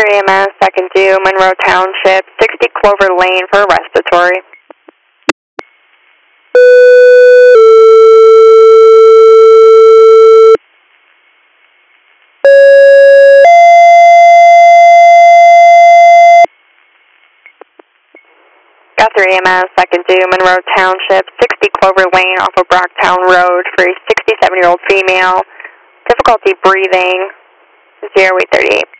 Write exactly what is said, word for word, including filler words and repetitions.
three E M S, second due, Monroe Township, sixty Clover Lane for respiratory. Got three E M S, second due, Monroe Township, sixty Clover Lane off of Brocktown Road for a sixty-seven-year-old female. Difficulty breathing, zero eight thirty-eight.